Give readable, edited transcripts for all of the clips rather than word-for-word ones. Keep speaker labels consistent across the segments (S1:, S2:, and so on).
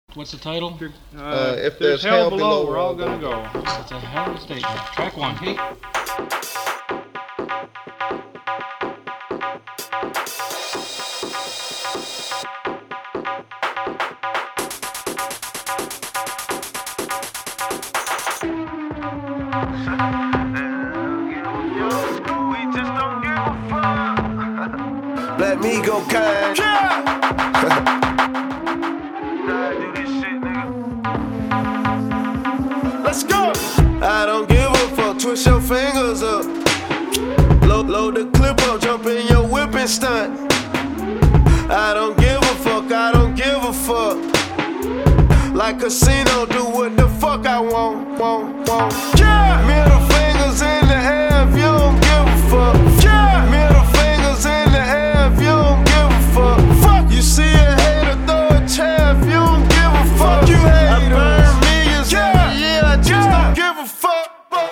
S1: What's the title?
S2: If there's hell below, we're all gonna go.
S1: That's a hell of a statement. Track one, Pete.
S3: Let me go kind. Let's go. I don't give a fuck. Twist your fingers up. Load the clip up. Jump in your whip and stunt. I don't give a fuck. I don't give a fuck. Like casino, do what the fuck I want. Middle fingers in the air if you don't give a fuck. Middle fingers in the air if you don't give a fuck. You see a hater, throw a chair if you don't give a fuck. You haters. I burn millions every year, I just don't give a fuck.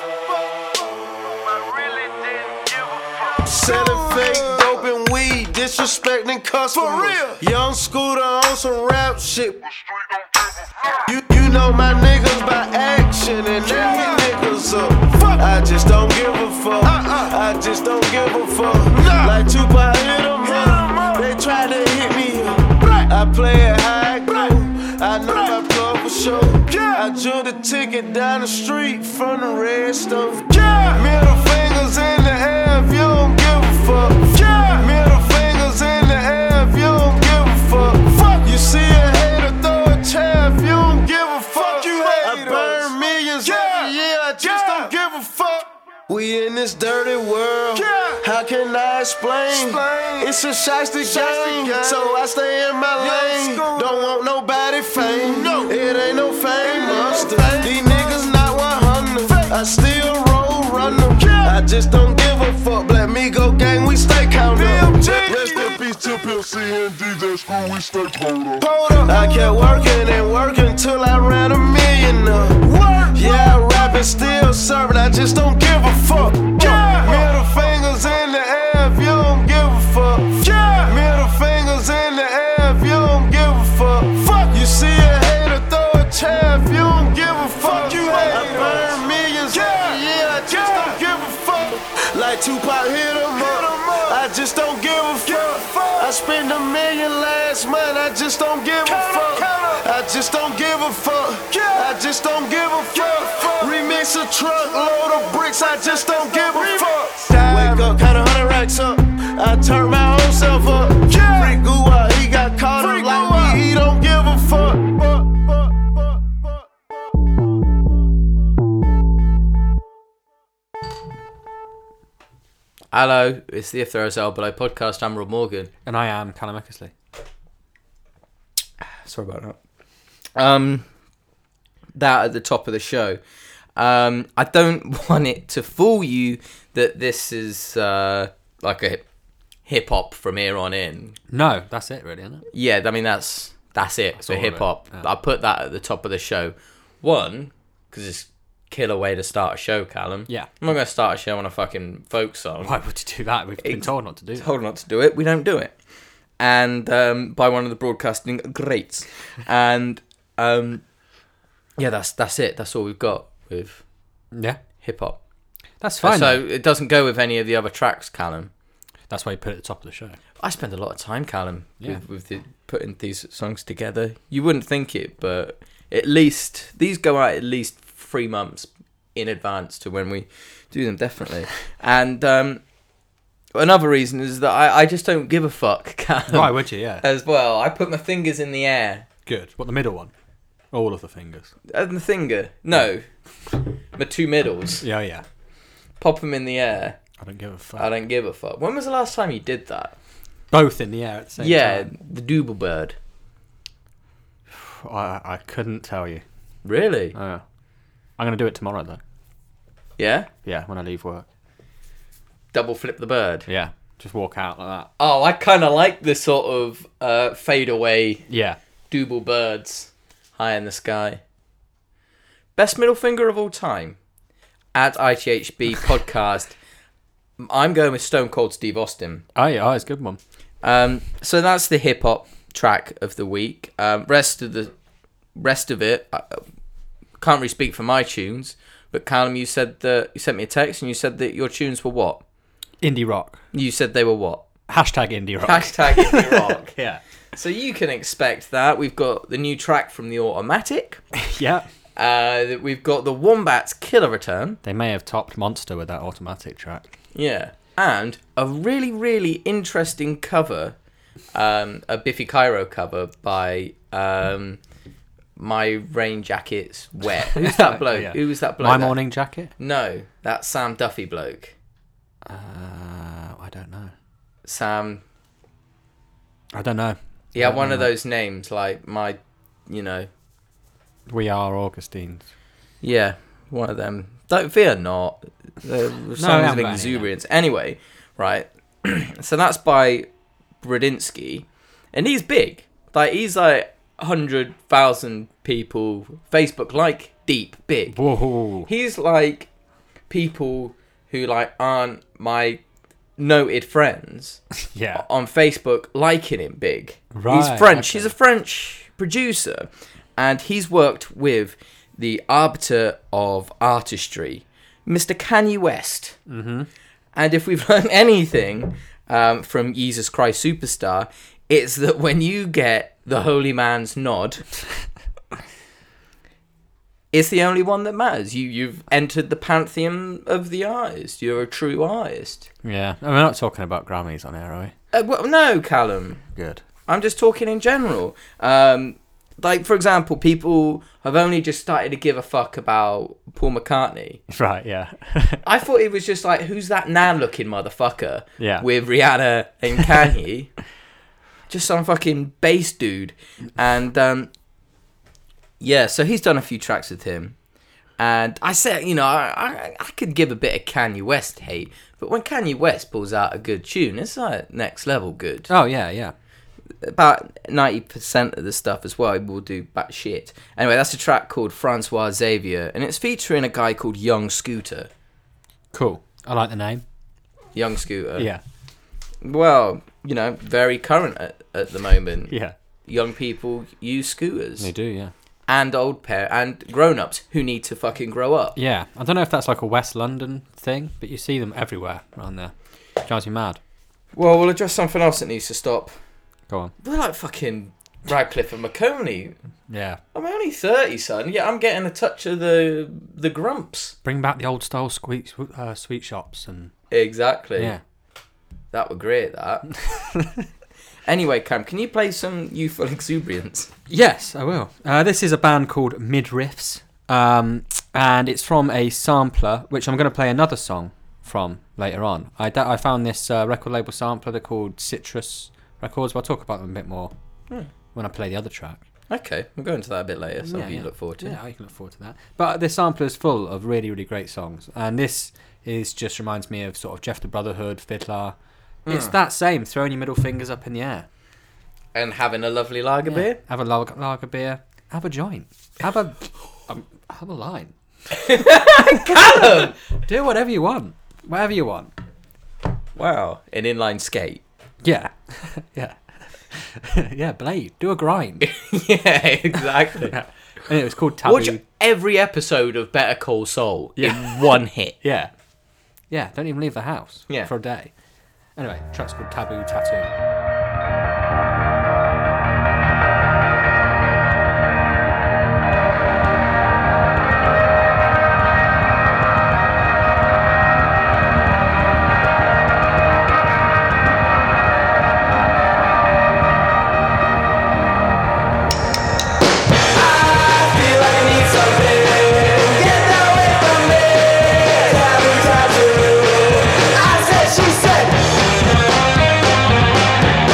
S3: I really didn't give a fuck. Selling fake dope and weed, disrespecting customers. For real. Young Scooter on some rap shit. You know my niggas by action and they hit niggas up. I just don't give a fuck. I just don't give a fuck. Like Tupac hit 'em up. They tried to hit me up. I play it how I go. I know my plug for sure. I drew the ticket down the street from the red stove. Middle fingers in the air if you don't give a fuck. Middle fingers in the air if you don't give a fuck. You see a hater, throw a chair if you don't give a fuck. I burn millions every year, I just don't give a fuck. We in this dirty world, how can I explain? It's a shiesty game, so I stay in my lane. Don't want nobody fame, it ain't no fame monster. These niggas not 100, I still roll, run them. I just don't give a fuck, let me go gang, we stay counted up.
S4: Rest in peace to Pimp C and DJ Screw, we stay pulled up.
S3: I kept working and working till I ran $1 million up. Yeah, I rap and still serving, I just don't give a fuck. Middle fingers in the air if you don't give a fuck. Middle fingers in the air if you don't give a fuck. You see a hater, throw a chair if you don't give a fuck. I burn millions every year, I just don't give a fuck. Like Tupac hit 'em up, I just don't give a fuck. I spent $1 million last month, I just don't give a fuck. I just don't give a fuck. I just don't give a fuck. Remix a truck, load of bricks, I just don't give a fuck. Wake up, count 100 racks up, I turn my own self up. Freak Gua, he got caught up like me, he don't give a fuck.
S5: Hello, it's the If There Is Hell Below podcast. I'm Rob Morgan.
S1: And I am Callum Eckersley.
S5: Sorry about that. That at the top of the show. I don't want it to fool you that this is like a hip hop from here on in.
S1: No, that's it, really, isn't it?
S5: Yeah, I mean that's it for hip hop.
S1: Yeah.
S5: I put that at the top of the show. One, because it's killer way to start a show, Callum.
S1: Yeah.
S5: I'm not going to start a show on a fucking folk song.
S1: Why would you do that? We've been told not to do that.
S5: Told not to do it. We don't do it. And by one of the broadcasting greats. And yeah, that's it. That's all we've got with hip hop.
S1: That's fine.
S5: So it doesn't go with any of the other tracks, Callum.
S1: That's why you put it at the top of the show.
S5: I spend a lot of time, Callum, with putting these songs together. You wouldn't think it, but at least these go out at least 3 months in advance to when we do them, definitely. And another reason is that I just don't give a fuck, Callum.
S1: Why would you, yeah?
S5: As well, I put my fingers in the air.
S1: Good. What, the middle one? All of the fingers?
S5: And the finger? No. My two middles.
S1: Yeah.
S5: Pop them in the air.
S1: I don't give a fuck.
S5: I don't give a fuck. When was the last time you did that?
S1: Both in the air at the same time?
S5: The Double Bird.
S1: I couldn't tell you.
S5: Really?
S1: I'm going to do it tomorrow, though.
S5: Yeah?
S1: Yeah, when I leave work.
S5: Double flip the bird?
S1: Yeah, just walk out like that.
S5: Oh, I kind of like the sort of fade away double birds high in the sky. Best middle finger of all time? At ITHB podcast. I'm going with Stone Cold Steve Austin.
S1: Oh, yeah, it's a good one.
S5: So that's the hip hop track of the week. Rest of the rest of it, I can't really speak for my tunes, but Callum, you said that you sent me a text and you said that your tunes were what?
S1: Indie rock.
S5: You said they were what?
S1: Hashtag indie rock.
S5: Hashtag indie rock.
S1: Yeah.
S5: So you can expect that. We've got the new track from the Automatic.
S1: Yeah.
S5: We've got the Wombats Killer Return.
S1: They may have topped Monster with that Automatic track.
S5: Yeah. And a really, really interesting cover, a Biffy Clyro cover by My Rain Jacket's Wet. Who's that bloke?
S1: Yeah.
S5: Who was that bloke?
S1: My Morning Jacket?
S5: No, that's Sam Duffy bloke.
S1: I don't know.
S5: Sam.
S1: I don't know.
S5: He had one of those names, like my, you know.
S1: We Are Augustines.
S5: Yeah, one of them. Don't fear not. The songs of exuberance. Anyway, right. So that's by Bradinsky, and he's big. Like he's like 100,000 people Facebook like deep big.
S1: Whoa.
S5: He's like people who like aren't my noted friends
S1: Yeah.
S5: on Facebook liking him big.
S1: Right,
S5: He's French.
S1: okay.
S5: He's a French producer, and he's worked with the arbiter of artistry, Mr. Kanye West. Mm-hmm. And if we've learned anything from Jesus Christ Superstar, it's that when you get the holy man's nod, it's the only one that matters. You've entered the pantheon of the artist. You're a true artist.
S1: Yeah. We're not talking about Grammys on air, are we?
S5: Well, no, Callum.
S1: Good.
S5: I'm just talking in general. Like, for example, people have only just started to give a fuck about Paul McCartney.
S1: Right, yeah.
S5: I thought it was just like, who's that nan-looking motherfucker
S1: Yeah.
S5: with Rihanna and Kanye? Just some fucking bass dude. And, yeah, so he's done a few tracks with him. And I said, you know, I could give a bit of Kanye West hate, but when Kanye West pulls out a good tune, it's like next level good.
S1: Oh, yeah, yeah.
S5: About 90% of the stuff as well will do bat shit. Anyway, that's a track called Francois Xavier, and it's featuring a guy called Young Scooter.
S1: Cool. I like the name.
S5: Young Scooter.
S1: Yeah.
S5: Well, you know, very current at the moment.
S1: Yeah.
S5: Young people use scooters.
S1: They do, yeah.
S5: And and grown-ups who need to fucking grow up.
S1: Yeah. I don't know if that's like a West London thing, but you see them everywhere around there. Drives you mad.
S5: Well, we'll address something else that needs to stop.
S1: Go on.
S5: We're like fucking Radcliffe and McConey.
S1: Yeah.
S5: I'm only 30, son. Yeah, I'm getting a touch of the grumps.
S1: Bring back the old style sweet shops and...
S5: Exactly.
S1: Yeah.
S5: That were great, that. Anyway, Cam, can you play some Youthful Exuberance?
S1: Yes, I will. This is a band called Midriffs, and it's from a sampler, which I'm going to play another song from later on. I found this record label sampler. They're called Citrus Records. We'll talk about them a bit more when I play the other track.
S5: Okay, we'll go into that a bit later, so you look forward to it.
S1: Yeah, I can look forward to that. But the sampler is full of really, really great songs, and this is just reminds me of sort of Jeff the Brotherhood, Fiddler. It's that same, throwing your middle fingers up in the air.
S5: And having a lovely lager beer.
S1: Have a lager beer. Have a joint. Have a line.
S5: Callum!
S1: Do whatever you want. Whatever you want.
S5: Wow, an inline skate.
S1: Yeah. Yeah. Yeah, Blade. Do a grind.
S5: Yeah, exactly.
S1: Yeah. And it was called Taboo.
S5: Watch every episode of Better Call Saul in one hit.
S1: Yeah. Yeah, don't even leave the house
S5: Yeah.
S1: for a day. Anyway, track's called Taboo Tattoo.
S3: She said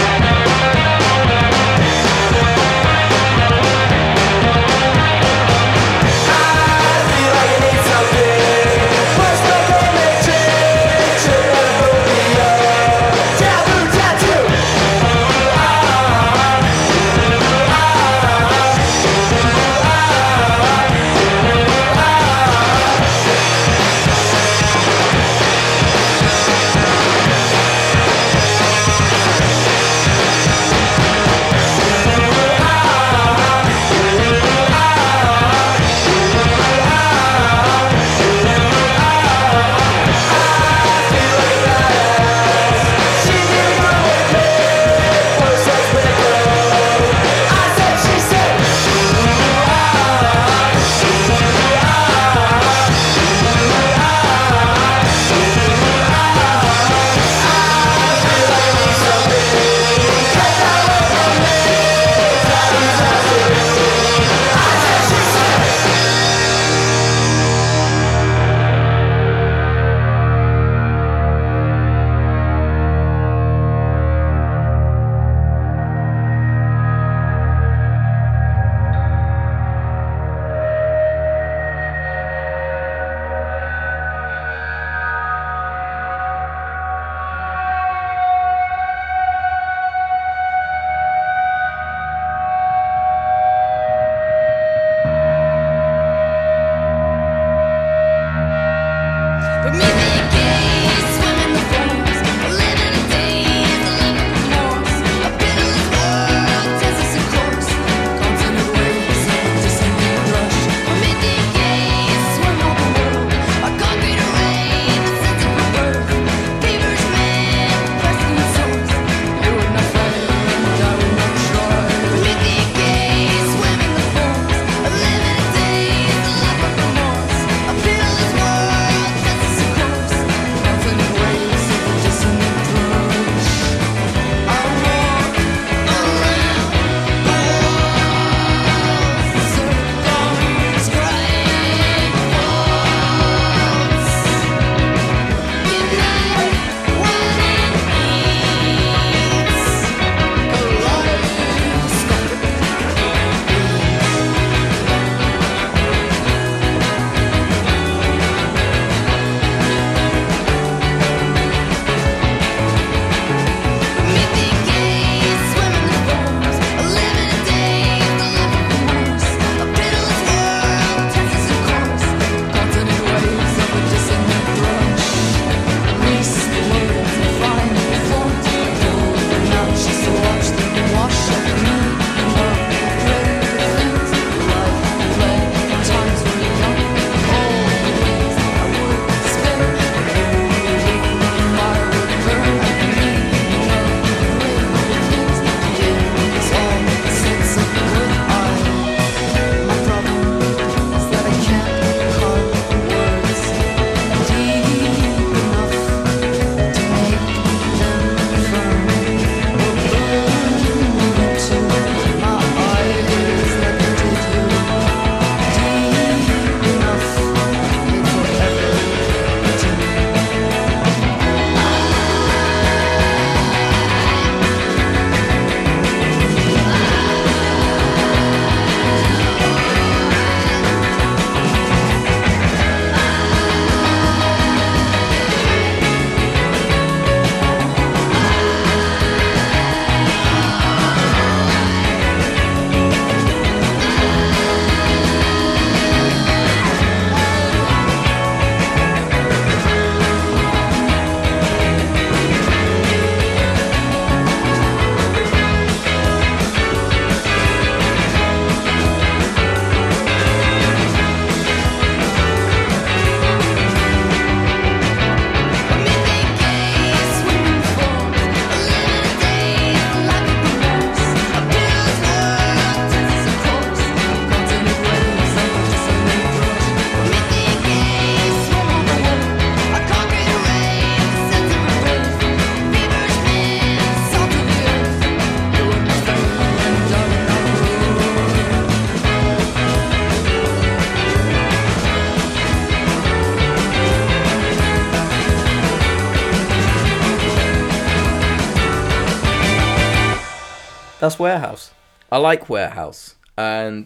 S5: That's Warehouse. I like Warehouse, and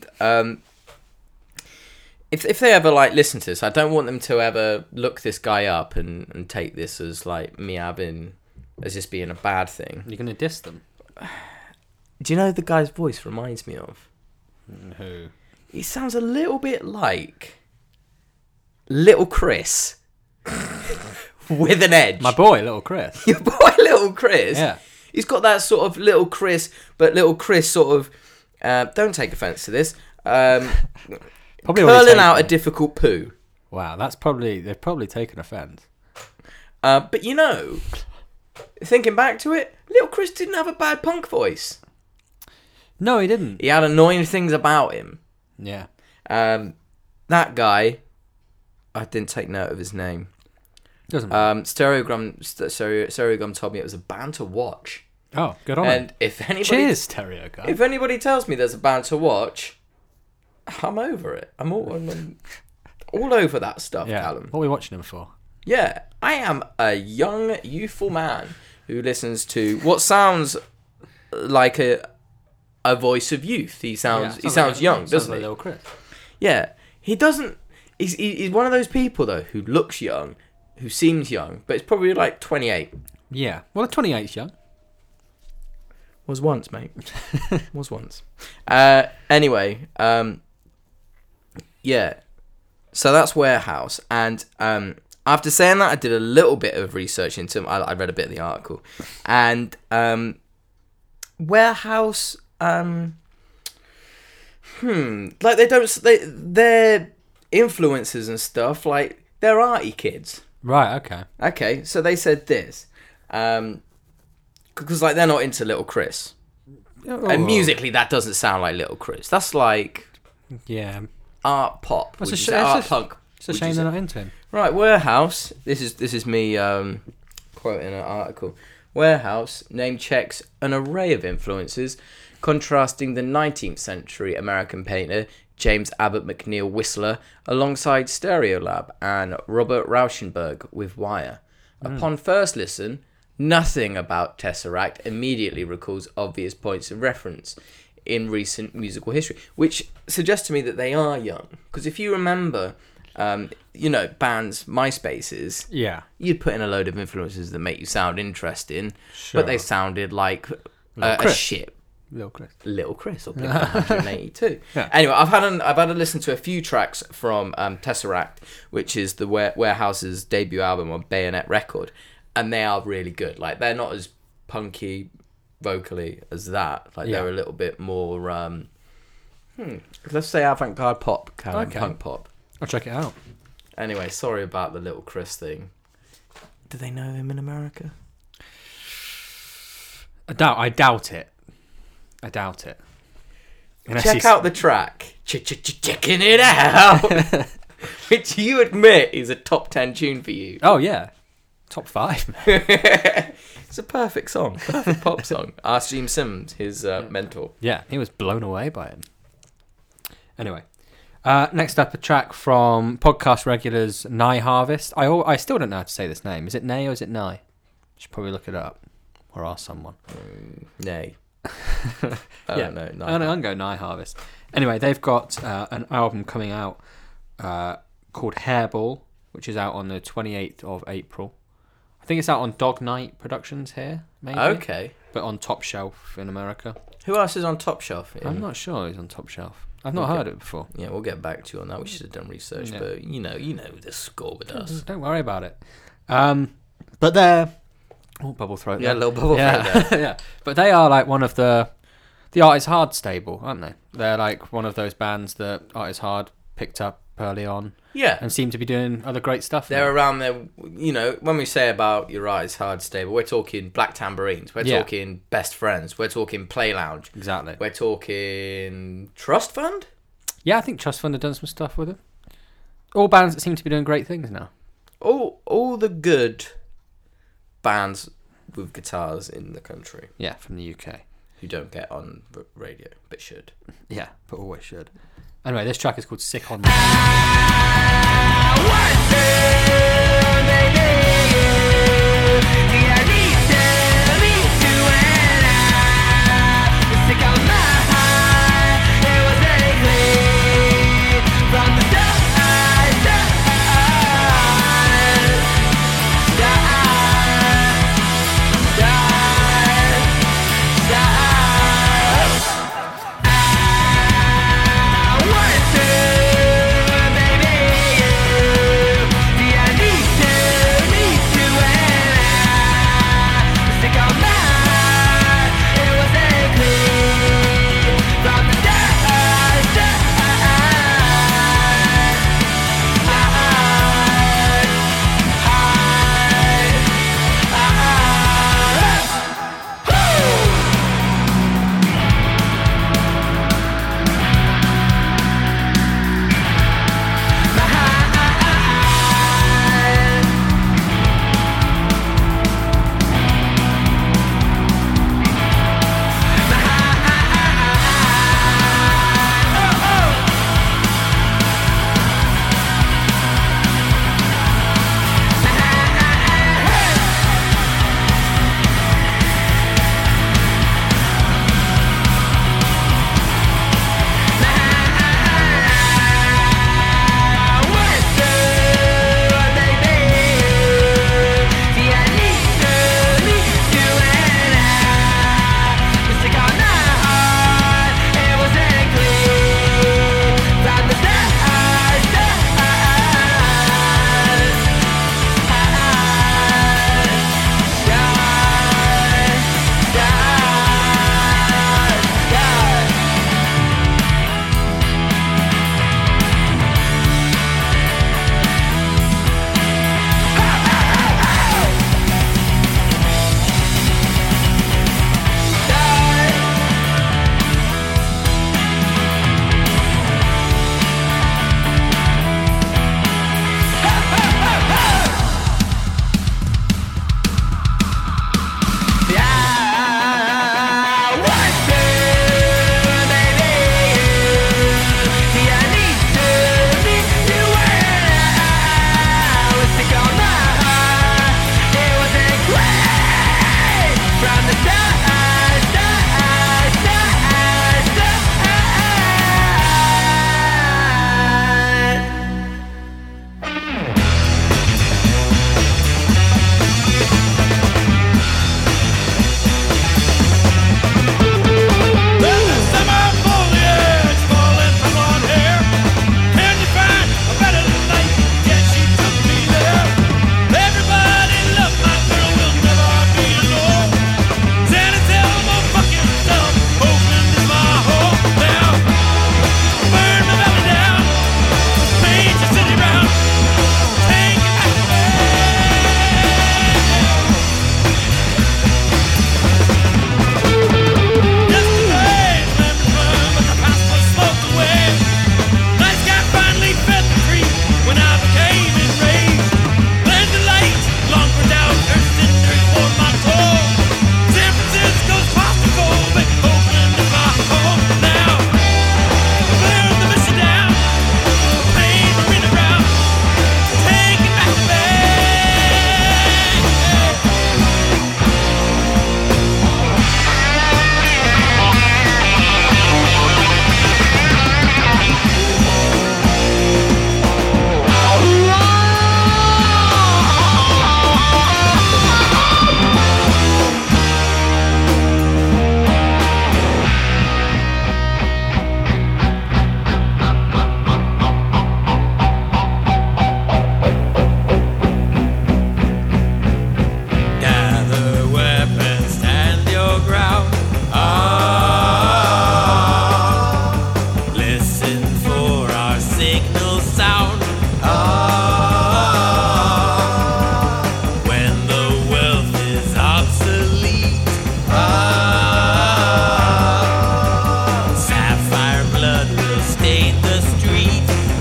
S5: if they ever like listen to this, I don't want them to ever look this guy up and take this as like me having as just being a bad thing.
S1: You're gonna diss them.
S5: Do you know who the guy's voice reminds me of?
S1: Who?
S5: He sounds a little bit like Little Chris with an edge.
S1: My boy, Little Chris.
S5: Your boy, Little Chris.
S1: Yeah.
S5: He's got that sort of Little Chris, but Little Chris sort of, don't take offence to this,
S1: Probably
S5: curling out a difficult poo.
S1: Wow, they've probably taken offence.
S5: But you know, thinking back to it, Little Chris didn't have a bad punk voice.
S1: No, he didn't.
S5: He had annoying things about him.
S1: Yeah.
S5: That guy, I didn't take note of his name.
S1: Doesn't matter.
S5: Stereogum told me it was a band to watch.
S1: Oh, good on him.
S5: And if anybody,
S1: Cheers, Stereo guy.
S5: if anybody tells me there's a band to watch, I'm over it. I'm all over that stuff,
S1: Yeah.
S5: Callum.
S1: What are we watching him for?
S5: Yeah, I am a young, youthful man who listens to what sounds like a voice of youth. He sounds young, doesn't he?
S1: Little Chris.
S5: Yeah, he doesn't. He's one of those people though who looks young, who seems young, but it's probably like 28.
S1: Yeah. Well, 28's young.
S5: Was once, mate. Was once. Anyway, yeah. So that's Warehouse, and After saying that, I did a little bit of research into them. I read a bit of the article, and Warehouse, like their influences and stuff, like they're arty kids.
S1: Right. Okay.
S5: Okay, so they said this, because like they're not into Little Chris, and musically that doesn't sound like Little Chris. That's like art pop, art punk.
S1: It's a shame they're not into him.
S5: Right, Warehouse. This is me quoting an article. Warehouse name checks an array of influences, contrasting the 19th century American painter James Abbott McNeill Whistler alongside Stereolab and Robert Rauschenberg with Wire. Upon first listen, nothing about Tesseract immediately recalls obvious points of reference in recent musical history, which suggests to me that they are young. Because if you remember, bands, MySpaces, you'd put in a load of influences that make you sound interesting, but they sounded like a ship. Little Chris or Blink-182. Anyway, I've had a listen to a few tracks from Tesseract, which is the Warehouse's debut album on Bayonet Record, and they are really good. Like, they're not as punky vocally as that. Like, they're a little bit more let's say avant-garde pop, kind of punk pop.
S1: I'll check it out.
S5: Anyway, sorry about the Little Chris thing. Do they know him in America?
S1: I doubt it.
S5: Check out the track. Checking it out. Which you admit is a top 10 tune for you.
S1: Oh, yeah. Top 5.
S5: It's a perfect song. Perfect pop song. Ask Gene Simmons, his mentor.
S1: Yeah, he was blown away by him. Anyway. Next up, a track from podcast regulars Nye Harvest. I still don't know how to say this name. Is it Nay or is it Nye? Should probably look it up or ask someone.
S5: Nay.
S1: I'm going to go Nye Harvest. Anyway, they've got an album coming out called Hairball, which is out on the 28th of April. I think it's out on Dog Night Productions here, maybe.
S5: Okay.
S1: But on Top Shelf in America.
S5: Who else is on Top Shelf?
S1: I'm not sure who's on Top Shelf. I've not heard it before.
S5: Yeah, we'll get back to you on that. We should have done research, but you know the score with us.
S1: Don't worry about it. But they're bubble throat.
S5: Yeah, a little bubble throat there.
S1: Yeah, but they are like one of the Art Is Hard stable, aren't they? They're like one of those bands that Art Is Hard picked up early on.
S5: Yeah,
S1: and seem to be doing other great stuff.
S5: They're around there. You know, when we say about your Art Is Hard stable, we're talking Black Tambourines. We're talking Best Friends. We're talking Play Lounge.
S1: Exactly.
S5: We're talking Trust Fund.
S1: Yeah, I think Trust Fund have done some stuff with it. All bands that seem to be doing great things now.
S5: All the good bands with guitars in the country.
S1: Yeah, from the UK.
S5: Who don't get on radio, but should.
S1: Yeah, but always should. Anyway, this track is called Sick on
S6: signal sound. When the wealth is obsolete. Sapphire blood will stain the street.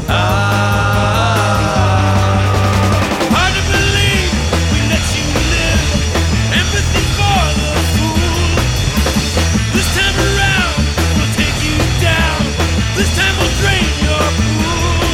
S6: Hard to believe we let you live. Empathy for the fool. This time around, we'll take you down. This time we'll drain your pool.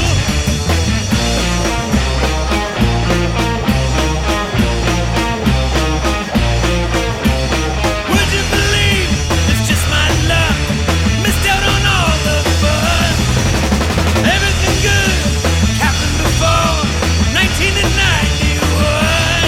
S6: Would you believe it's just my luck? Missed out on all the fun. Everything good happened before 1991.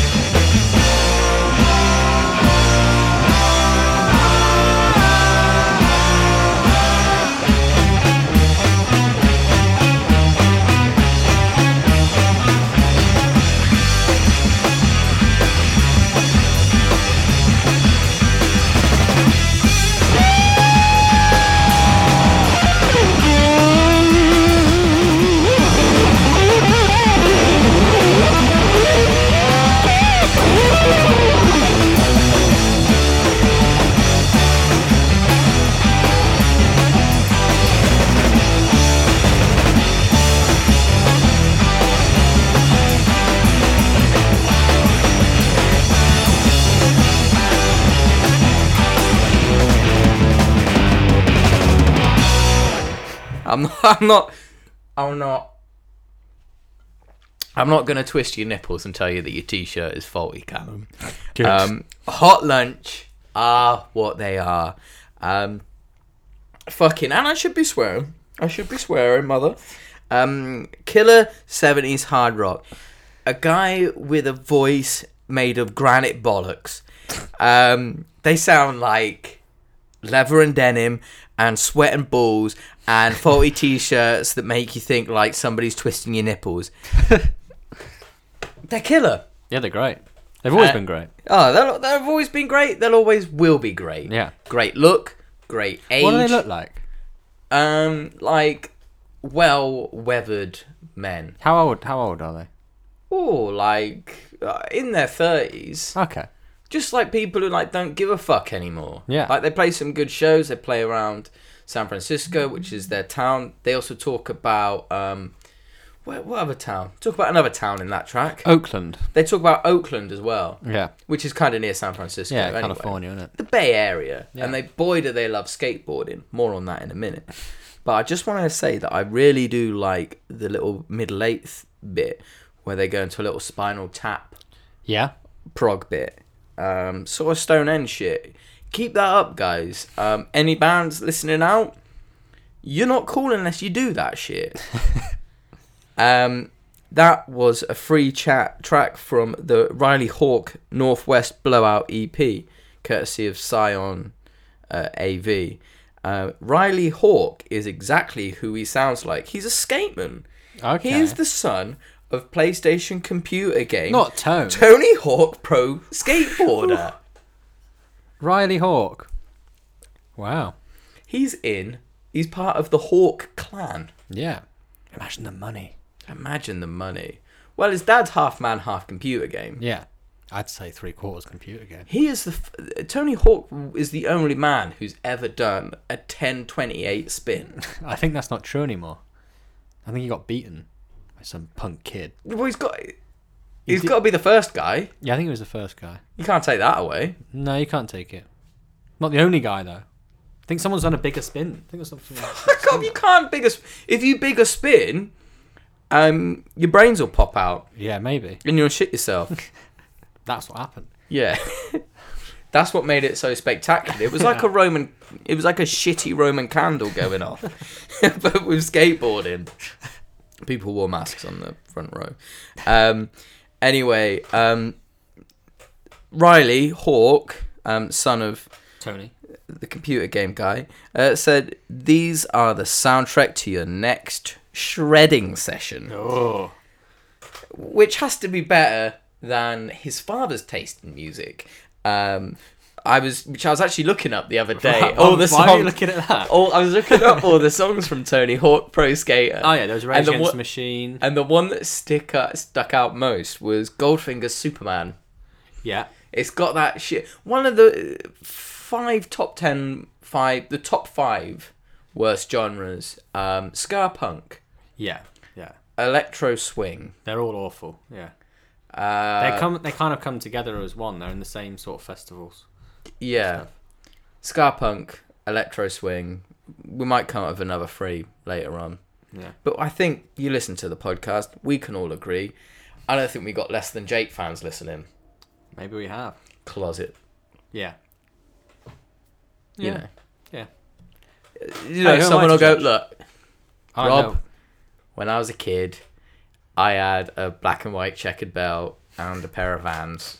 S6: I'm not gonna twist your nipples and tell you that your t-shirt is faulty, Callum.
S1: Good.
S6: Hot lunch are what they are. Fucking, and I should be swearing, mother. Killer 70s hard rock. A guy with a voice made of granite bollocks. They sound like leather and denim and sweat and balls and faulty t-shirts that make you think like somebody's twisting your nipples. They're killer.
S1: Yeah, they're great. They've always been great.
S6: Oh, they've always been great. They'll always will be great.
S1: Yeah.
S6: Great look, great age.
S1: What do they look like?
S6: Like well-weathered men.
S1: How old are they?
S6: Oh, like in their 30s.
S1: Okay.
S6: Just like people who like don't give a fuck anymore.
S1: Yeah.
S6: Like they play some good shows. They play around San Francisco, which is their town. They also talk about what other town? Talk about another town in that track.
S1: Oakland.
S6: They talk about Oakland as well.
S1: Yeah.
S6: Which is kind of near San Francisco.
S1: Yeah,
S6: anyway.
S1: California, isn't it?
S6: The Bay Area.
S1: Yeah.
S6: And boy do they love skateboarding. More on that in a minute. But I just want to say that I really do like the little middle eighth bit where they go into a little Spinal Tap
S1: Yeah.
S6: prog bit. Sort of Stone End shit. Keep that up, guys. Any bands listening out, you're not cool unless you do that shit. That was a free track from the Riley Hawk Northwest Blowout EP, courtesy of Scion AV. Riley Hawk is exactly who he sounds like. He's a skateman.
S1: Okay.
S6: He is the son of PlayStation computer game.
S1: Not Tone.
S6: Tony Hawk Pro Skateboarder.
S1: Riley Hawk. Wow.
S6: He's part of the Hawk clan.
S1: Yeah. Imagine the money.
S6: Imagine the money. Well, his dad's half man, half computer game.
S1: Yeah. I'd say 3/4 computer game.
S6: He is Tony Hawk is the only man who's ever done a 1028 spin.
S1: I think that's not true anymore. I think he got beaten by some punk kid.
S6: Well, he's got to be the first guy.
S1: Yeah, I think he was the first guy.
S6: You can't take that away.
S1: No, you can't take it. Not the only guy though. I think someone's done a bigger spin. I think there's something.
S6: You can't if you bigger spin, your brains will pop out
S1: Yeah, maybe.
S6: and you'll shit yourself.
S1: That's what happened.
S6: Yeah. That's what made it so spectacular. It was like a shitty Roman candle going off. But with skateboarding. People wore masks on the front row. Anyway, Riley Hawk, son of
S1: Tony.
S6: the computer game guy, said, "These are the soundtrack to your next shredding session."
S1: Oh.
S6: Which has to be better than his father's taste in music. I was actually looking up the other day.
S1: Why
S6: All the songs.
S1: are you looking at that?
S6: I was looking up all the songs from Tony Hawk Pro Skater.
S1: Oh yeah, there was Rage
S6: And the
S1: Against
S6: one-
S1: the Machine.
S6: And the one that stuck out most was Goldfinger's Superman.
S1: Yeah.
S6: It's got that shit. One of the the top 5 worst genres. Ska punk,
S1: Yeah. Yeah.
S6: electro swing.
S1: They're all awful. Yeah. They kind of come together as one. They're in the same sort of festivals.
S6: Yeah, ska punk, electro swing. We might come up with another 3 later on.
S1: Yeah.
S6: But I think you listen to the podcast, we can all agree. I don't think we got less than Jake fans listening.
S1: Maybe we have.
S6: Closet.
S1: Yeah.
S6: You
S1: Yeah.
S6: know.
S1: Yeah.
S6: You know,
S1: Hey, who am
S6: someone
S1: I
S6: will
S1: to
S6: go,
S1: judge?
S6: look,
S1: I
S6: Rob,
S1: know.
S6: when I was a kid, I had a black and white checkered belt and a pair of Vans.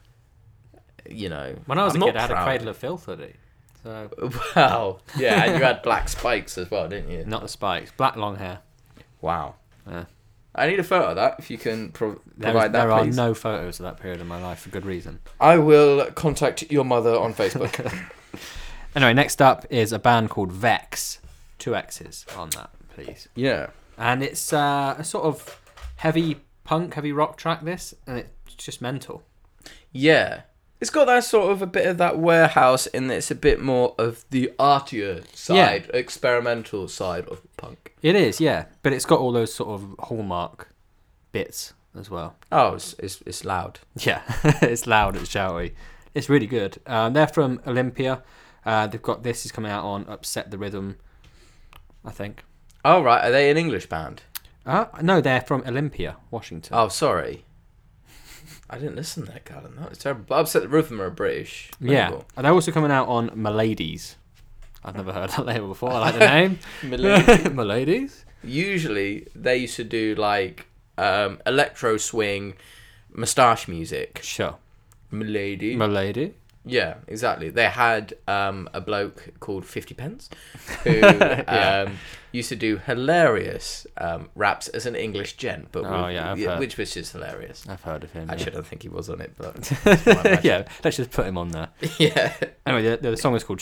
S6: You know.
S1: When I was
S6: I'm
S1: a
S6: not
S1: kid, I had a
S6: proud.
S1: Cradle of Filth hoodie. So
S6: Wow. Yeah, and you had black spikes as well, didn't you?
S1: not the spikes, black long hair.
S6: Wow.
S1: Yeah.
S6: I need a photo of that if you can
S1: There
S6: provide that,
S1: are
S6: please.
S1: no photos of that period of my life for good reason.
S6: I will contact your mother on Facebook.
S1: Anyway, next up is a band called Vex. 2 X's on that, please.
S6: Yeah.
S1: And it's a sort of heavy punk, heavy rock track, this, and it's just mental.
S6: Yeah. It's got that sort of a bit of that warehouse in that it's a bit more of the artier side, experimental side of punk.
S1: It is, yeah, but it's got all those sort of hallmark bits as well.
S6: Oh, it's loud.
S1: Yeah, it's loud, it's shouty. It's really good. They're from Olympia. They've got this is coming out on Upset the Rhythm, I think.
S6: Oh, right. Are they an English band?
S1: No, they're from Olympia, Washington.
S6: Oh, sorry. I didn't listen to that, Callum. That was terrible. But Upset the Rhythm are a British
S1: yeah.
S6: label.
S1: And they're also coming out on Miladies. I've never heard that label before. I like the name.
S6: Milady.
S1: Miladies?
S6: Usually, they used to do, like, electro swing, moustache music.
S1: Sure.
S6: Milady.
S1: Milady.
S6: Yeah, exactly. They had a bloke called 50 Pence who used to do hilarious raps as an English gent, but which was just hilarious.
S1: I've heard of him.
S6: Actually, I don't think he was on it, but
S1: yeah, let's just put him on there.
S6: yeah.
S1: Anyway, the song is called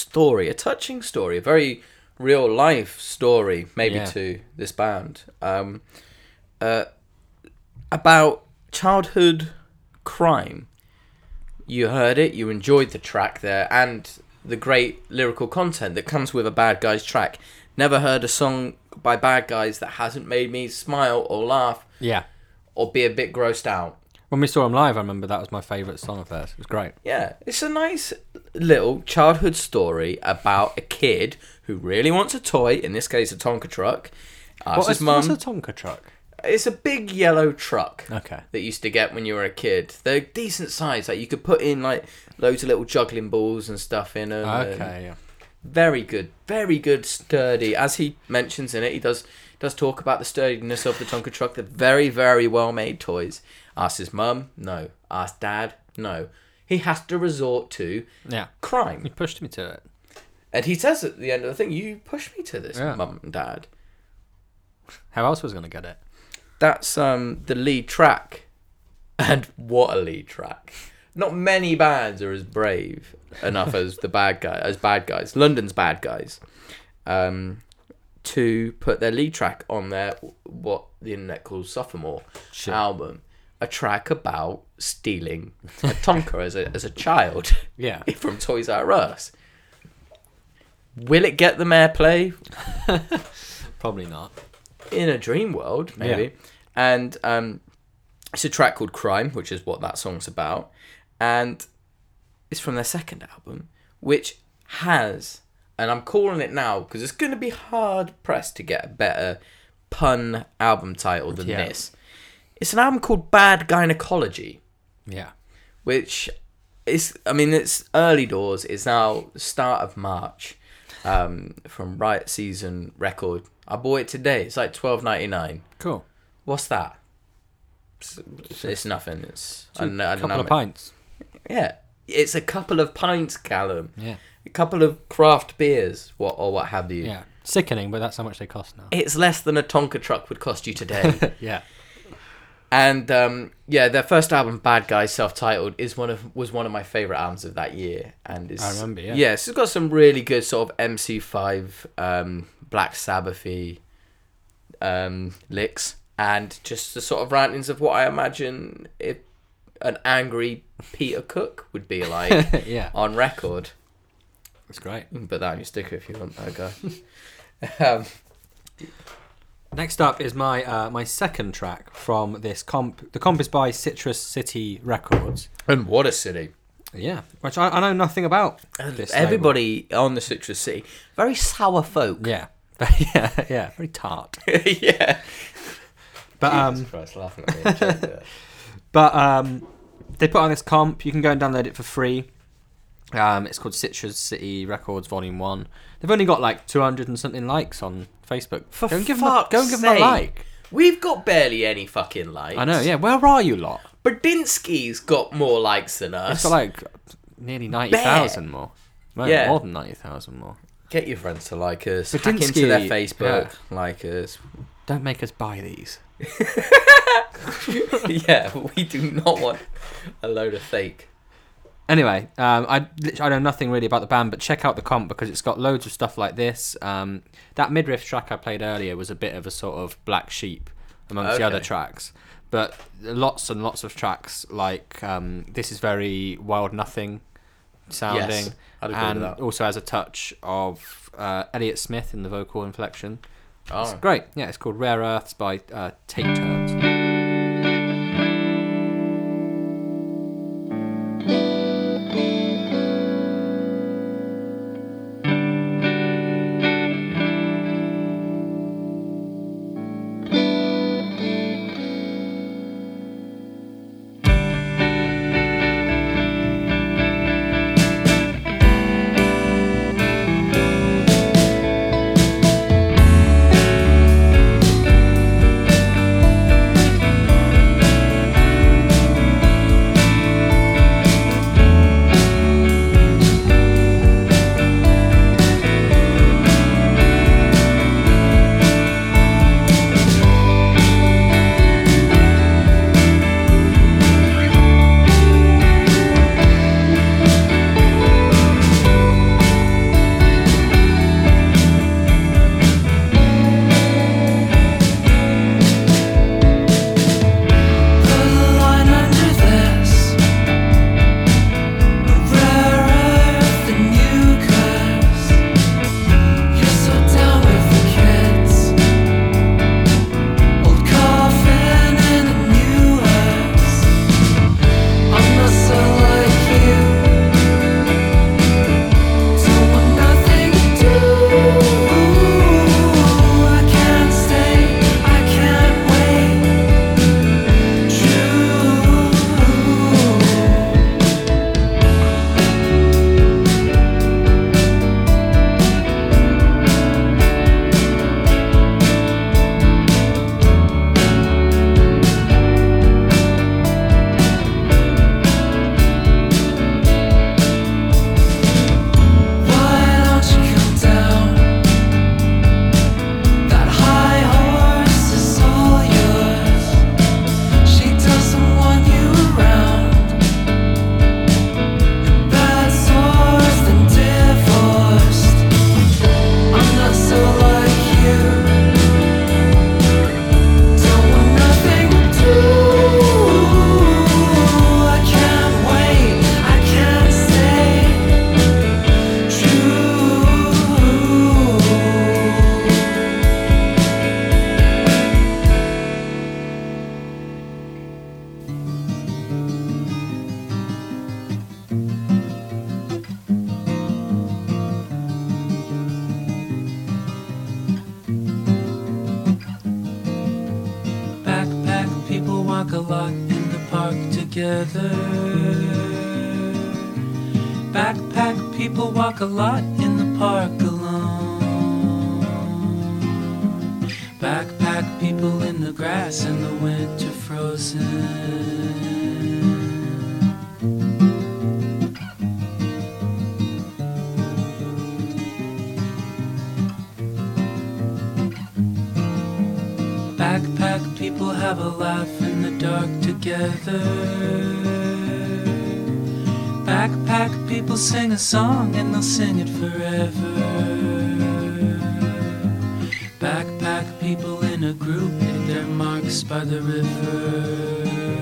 S6: story, a touching story, a very real life story, maybe
S1: Yeah.
S6: to this band, about childhood crime. You heard it, you enjoyed the track there, and the great lyrical content that comes with a Bad Guys track. Never heard a song by Bad Guys that hasn't made me smile or laugh
S1: Yeah.
S6: or be a bit grossed out.
S1: When we saw them live, I remember that was my favourite song of theirs. It was great.
S6: Yeah, it's a nice little childhood story about a kid who really wants a toy, in this case a Tonka truck. Asks his
S1: What's a
S6: mum.
S1: Tonka truck?
S6: It's a big yellow truck
S1: Okay.
S6: that you used to get when you were a kid. They're decent size, like you could put in like loads of little juggling balls and stuff in them.
S1: Okay, yeah.
S6: Very good, sturdy. As he mentions in it, he does talk about the sturdiness of the Tonka truck. They're very, very well made toys. Ask his mum, no. Ask dad, no. He has to resort to
S1: Yeah.
S6: crime.
S1: You pushed me to it.
S6: And he says at the end of the thing, you pushed me to this,
S1: Yeah.
S6: mum and dad.
S1: How else was I going to get it?
S6: That's the lead track. And what a lead track. Not many bands are as brave enough as Bad Guys, London's Bad Guys, to put their lead track on their, what the internet calls Sophomore album. A track about stealing a Tonka as a child
S1: Yeah.
S6: from Toys R Us. Will it get them airplay?
S1: Probably not.
S6: In a dream world, maybe.
S1: Yeah.
S6: And it's a track called Crime, which is what that song's about. And it's from their second album, which has, and I'm calling it now because it's going to be hard pressed to get a better pun album title than
S1: Yeah.
S6: this. It's an album called Bad Gynecology,
S1: Yeah.
S6: which is, I mean, it's early doors. It's now the start of March, from Riot Season Record. I bought it today. It's like $12.99.
S1: Cool.
S6: What's that? It's nothing. It's
S1: A couple of pints.
S6: Yeah, it's a couple of pints, Callum.
S1: Yeah.
S6: A couple of craft beers, what have you.
S1: Yeah. Sickening, but that's how much they cost now.
S6: It's less than a Tonka truck would cost you today.
S1: Yeah.
S6: And their first album, Bad Guys, self-titled, was one of my favorite albums of that year. And
S1: I remember, yeah.
S6: Yeah, so it's got some really good sort of MC5, Black Sabbath-y licks, and just the sort of rantings of what I imagine if an angry Peter Cook would be like
S1: Yeah.
S6: on record.
S1: It's great.
S6: You can put that on your sticker if you want, that guy.
S1: Next up is my second track from this comp. The comp is by Citrus City Records.
S6: And what a city.
S1: Yeah, which I know nothing about. This
S6: Everybody on the Citrus City, very sour folk.
S1: label. Yeah. yeah, very tart.
S6: Yeah.
S1: But
S6: Jesus Christ, laughing at me.
S1: they put on this comp. You can go and download it for free. It's called Citrus City Records Volume 1. They've only got like 200 and something likes on Facebook. Go and give them a like.
S6: We've got barely any fucking likes.
S1: I know, yeah. Where are you lot?
S6: Bradinsky's got more likes than us.
S1: It's got like nearly 90,000 more. No,
S6: Yeah.
S1: more than 90,000 more.
S6: Get your friends to like us.
S1: Bradinsky,
S6: Hack into their Facebook. Like us.
S1: Don't make us buy these.
S6: Yeah, we do not want a load of fake.
S1: Anyway, I know nothing really about the band, but check out the comp because it's got loads of stuff like this. That midriff track I played earlier was a bit of a sort of black sheep amongst the other
S6: Okay.
S1: tracks. But lots and lots of tracks like this is very Wild Nothing sounding.
S6: Yes, I'd agree with
S1: and
S6: that.
S1: also has a touch of Elliott Smith in the vocal inflection.
S6: Oh.
S1: It's great. Yeah, it's called Rare Earths by Take Turns.
S7: lot in the park together. Backpack people walk a lot in the park alone. Backpack people in the grass in the winter frozen. Backpack people have a laugh in the dark together. Backpack people sing a song and they'll sing it forever. Backpack people in a group hit their marks by the river.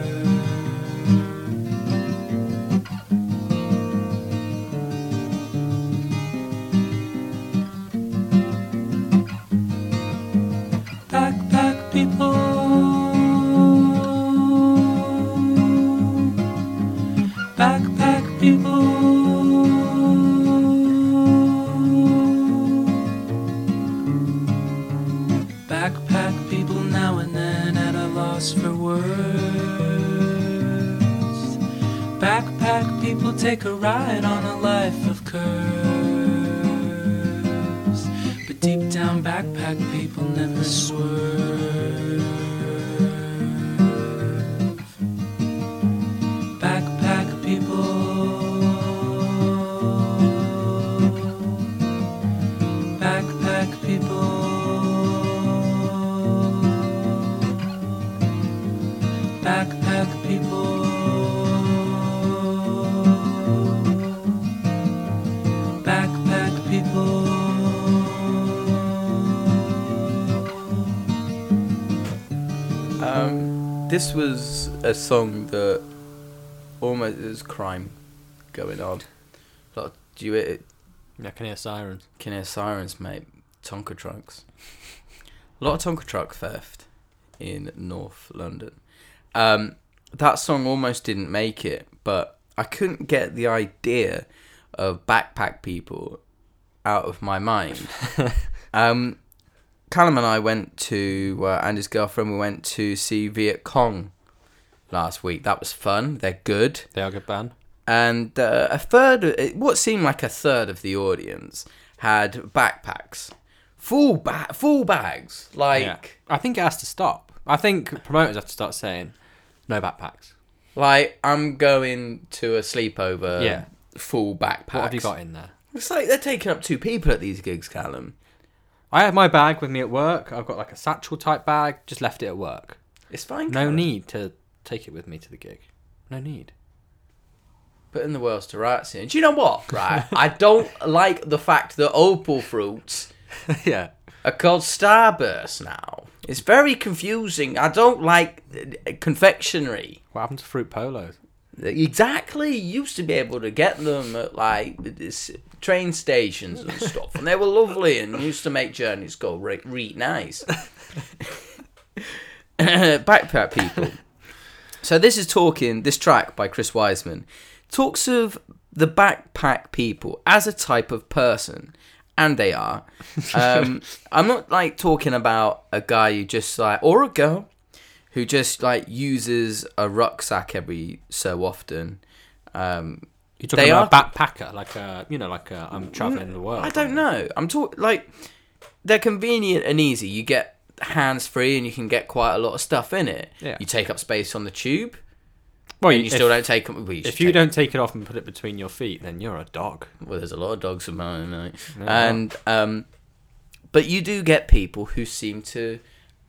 S7: Backpack people now and then at a loss for words. Backpack people take a ride on a life of curves. But deep down backpack people never swerve. Backpack people. Backpack people. Backpack people. Backpack people.
S6: This was a song that almost there's crime going on. Like, do you hear?
S1: Yeah, I can hear sirens.
S6: Can hear sirens, mate. Tonka trucks. A lot of Tonka truck theft in North London. That song almost didn't make it, but I couldn't get the idea of backpack people out of my mind. Callum and I went to, and his girlfriend, we went to see Viet Cong last week. That was fun. They're good.
S1: They are a good band.
S6: And what seemed like a third of the audience had backpacks. Full bags. Like,
S1: Yeah. I think it has to stop. I think promoters have to start saying, no backpacks.
S6: Like, I'm going to a sleepover.
S1: Yeah.
S6: Full backpacks.
S1: What have you got in there?
S6: It's like they're taking up 2 people at these gigs, Callum.
S1: I have my bag with me at work. I've got like a satchel type bag. Just left it at work.
S6: It's fine.
S1: No
S6: Callum.
S1: need to take it with me to the gig. No need.
S6: Putting the world's to rights in. Do you know what? Right, I don't like the fact that opal fruits
S1: Yeah.
S6: are called Starburst now. It's very confusing. I don't like confectionery.
S1: What happened to fruit polos?
S6: Exactly. You used to be able to get them at like this train stations and stuff, and they were lovely and used to make journeys go really nice. Backpack people. So this track by Chris Wiseman talks of the backpack people as a type of person, and they are. I'm not like talking about a guy who just like, or a girl who just like uses a rucksack every so often.
S1: You're talking about a backpacker, I'm traveling the world.
S6: I don't know. I'm talking like they're convenient and easy. You get hands free and you can get quite a lot of stuff in it.
S1: Yeah.
S6: You take up space on the tube.
S1: Well,
S6: and you still don't take them.
S1: If you don't take it off and put it between your feet, then you're a dog.
S6: Well, there's a lot of dogs of mine, mate.
S1: No,
S6: and but you do get people who seem to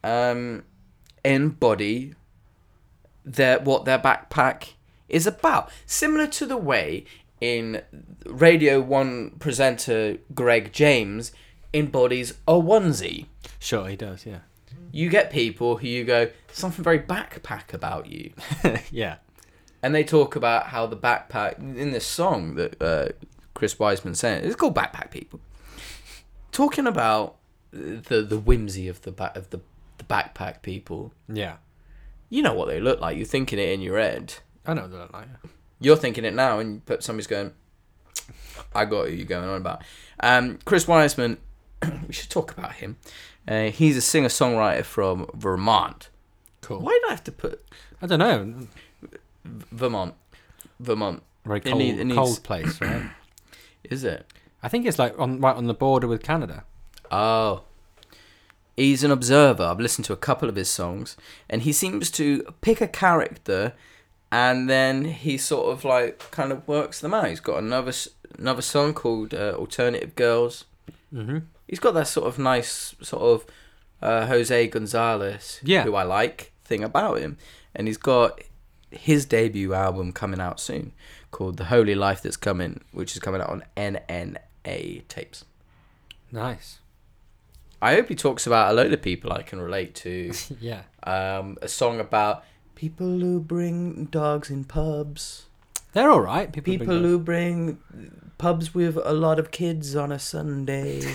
S6: embody what their backpack is about. Similar to the way in Radio 1 presenter Greg James embodies a onesie.
S1: Sure, he does, yeah.
S6: You get people who you go, something very backpack about you.
S1: Yeah.
S6: And they talk about how the backpack, in this song that Chris Wiseman sang, it's called Backpack People. Talking about the whimsy of the backpack people.
S1: Yeah.
S6: You know what they look like. You're thinking it in your head.
S1: I know what they look like.
S6: You're thinking it now, and somebody's going, I got who you're going on about. Chris Wiseman, we should talk about him. He's a singer-songwriter from Vermont.
S1: Cool.
S6: Why did I have to put
S1: I don't know.
S6: Vermont.
S1: Very
S6: It
S1: cold,
S6: needs-
S1: cold place, right?
S6: Is it?
S1: I think it's like right on the border with Canada.
S6: Oh. He's an observer. I've listened to a couple of his songs, and he seems to pick a character, and then he sort of like kind of works them out. He's got another song called Alternative Girls.
S1: Mm-hmm.
S6: He's got that sort of nice sort of Jose Gonzalez,
S1: Yeah.
S6: who I like, thing about him. And he's got his debut album coming out soon called The Holy Life That's Coming, which is coming out on NNA tapes.
S1: Nice.
S6: I hope he talks about a load of people I can relate to.
S1: Yeah.
S6: A song about people who bring dogs in pubs.
S1: They're all right.
S6: People who bring pubs with a lot of kids on a Sunday.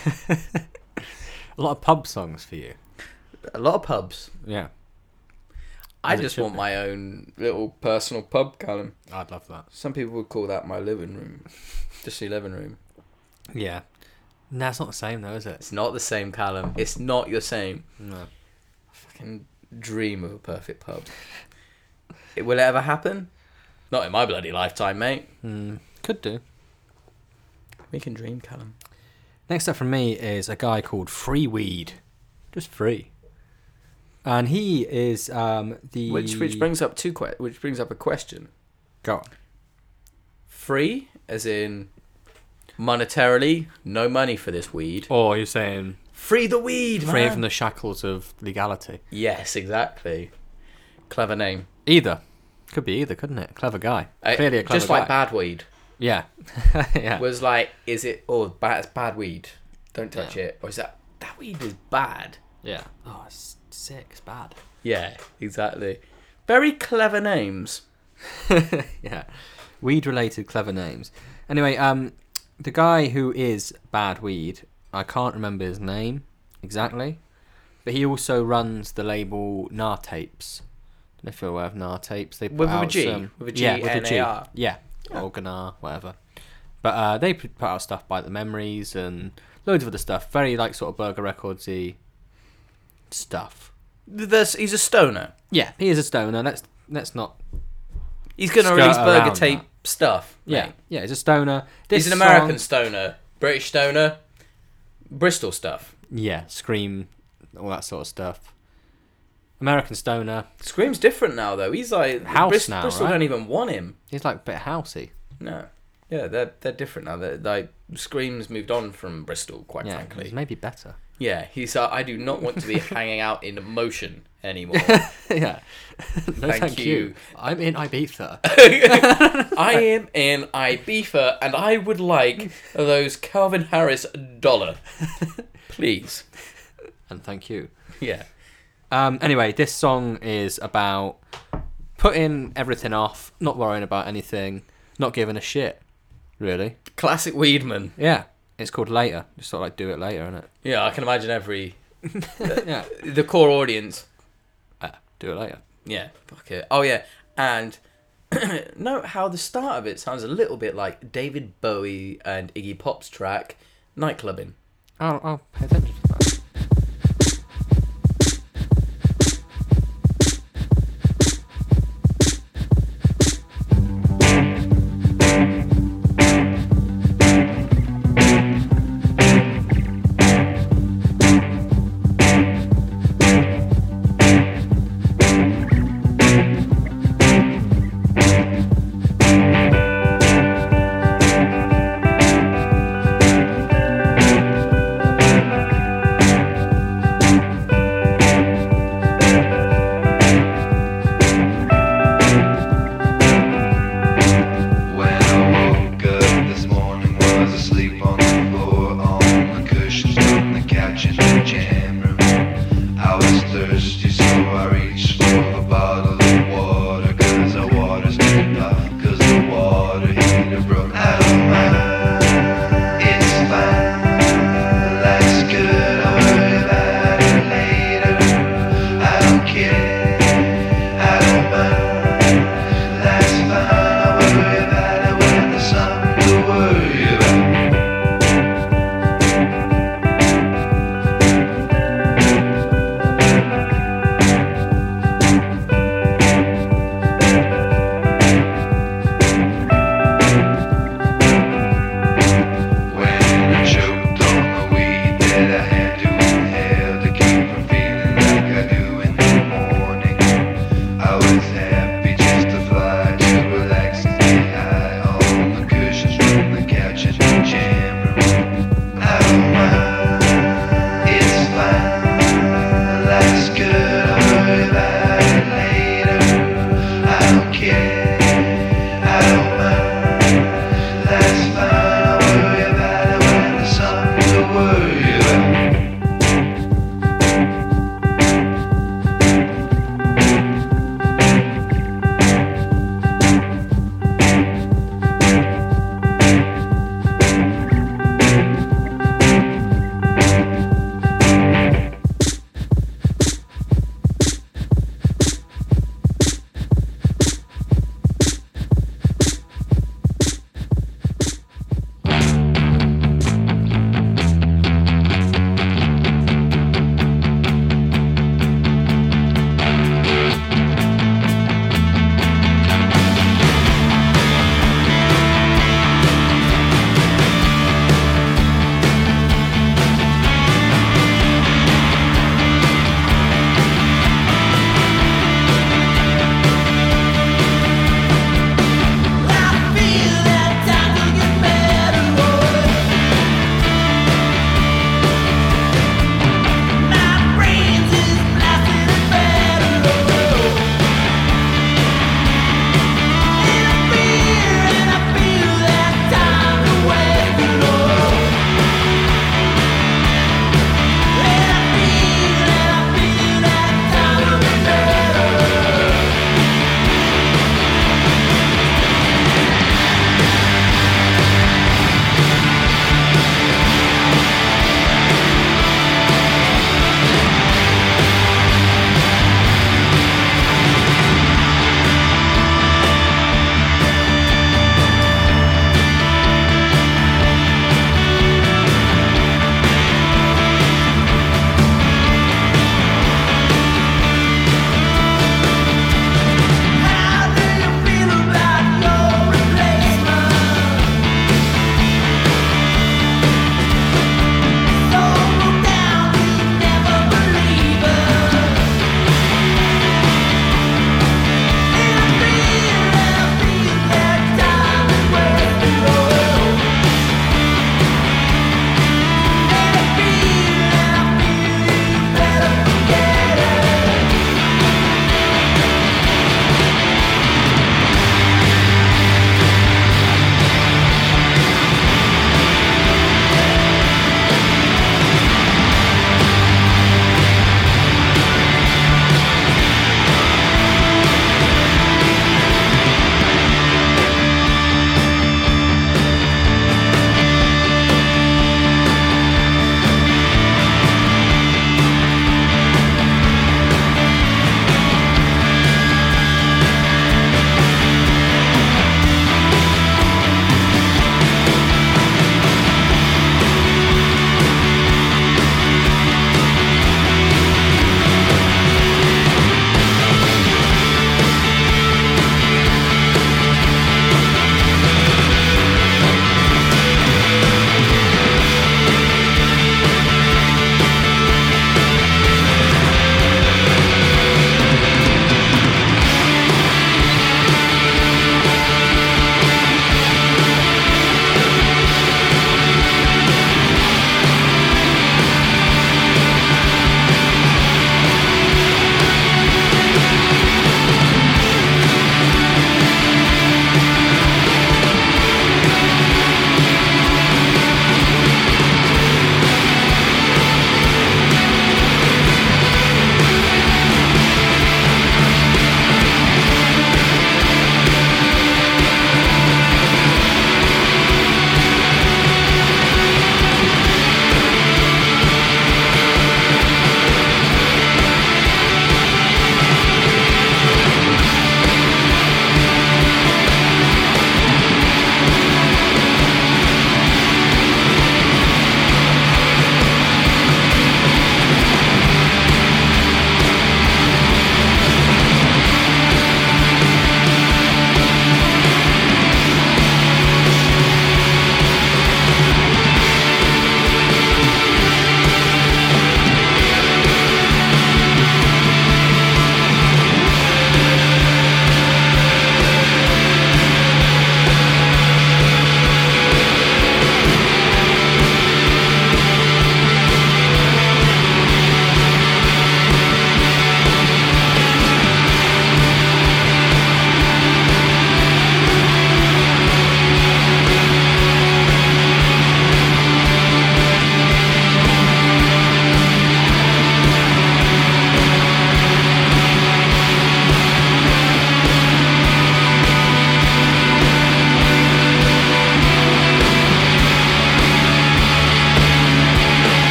S1: A lot of pub songs for you.
S6: A lot of pubs.
S1: Yeah.
S6: I
S1: As it
S6: just
S1: should
S6: want
S1: be.
S6: my own little personal pub, Callum.
S1: I'd love that.
S6: Some people would call that my living room. Just the living room.
S1: Yeah. No, it's not the same though, is it?
S6: It's not the same, Callum. It's not your same.
S1: No.
S6: Fucking dream of a perfect pub. Will it ever happen? Not in my bloody lifetime, mate.
S1: Could do.
S6: We can dream, Callum.
S1: Next up from me is a guy called Free Weed. Just free. And he is the...
S6: Which brings up a question.
S1: Go on.
S6: Free, as in monetarily, no money for this weed.
S1: Or you're saying
S6: Free the weed,
S1: free
S6: man.
S1: from the shackles of legality.
S6: Yes, exactly. Clever name.
S1: Either. Could be either, couldn't it? Clever guy. Clearly a clever
S6: just
S1: guy.
S6: like bad weed.
S1: Yeah. Yeah.
S6: Was like, is it? Oh, bad. It's bad weed. Don't touch it. Or is that weed is bad?
S1: Yeah. Oh, it's sick. It's bad.
S6: Yeah, exactly. Very clever names.
S1: Yeah. Weed-related clever names. Anyway, the guy who is Bad Weed, I can't remember his name exactly, but he also runs the label Nar Tapes. Don't know if you're aware of Nar Tapes. They put
S6: With a
S1: out
S6: G?
S1: some,
S6: With a
S1: yeah, with a G.
S6: G-N-A-R?
S1: Yeah, or Ganar, whatever. But they put out stuff by The Memories and loads of other stuff. Very like sort of Burger Records-y stuff.
S6: He's a stoner.
S1: Yeah, he is a stoner. Let's not.
S6: He's going to
S1: Skirt
S6: release Burger
S1: around
S6: Tape
S1: that.
S6: stuff.
S1: Yeah,
S6: mate.
S1: yeah, he's a stoner. This
S6: He's an American
S1: song-
S6: stoner. British stoner. Bristol stuff.
S1: Yeah, Scream, all that sort of stuff. American stoner.
S6: Scream's different now, though. He's like...
S1: House now,
S6: Bristol
S1: right?
S6: don't even want him.
S1: He's like a bit housey.
S6: No. Yeah, they're different now. They're, like, Scream's moved on from Bristol, quite
S1: Yeah,
S6: frankly.
S1: he's maybe better.
S6: Yeah, he's I do not want to be hanging out in motion anymore.
S1: Yeah. No,
S6: Thank you.
S1: I'm in Ibiza.
S6: I am in Ibiza and I would like those Calvin Harris dollar. Please.
S1: And thank you.
S6: Yeah.
S1: Anyway, this song is about putting everything off, not worrying about anything, not giving a shit, really.
S6: Classic Weedman.
S1: Yeah. It's called Later. Just sort of like do it later, isn't it?
S6: Yeah, I can imagine every...
S1: Yeah.
S6: The core audience.
S1: Do it later.
S6: Yeah, fuck it. Oh, yeah. And note how the start of it sounds a little bit like David Bowie and Iggy Pop's track, Nightclubbing.
S1: I'll pay attention to that.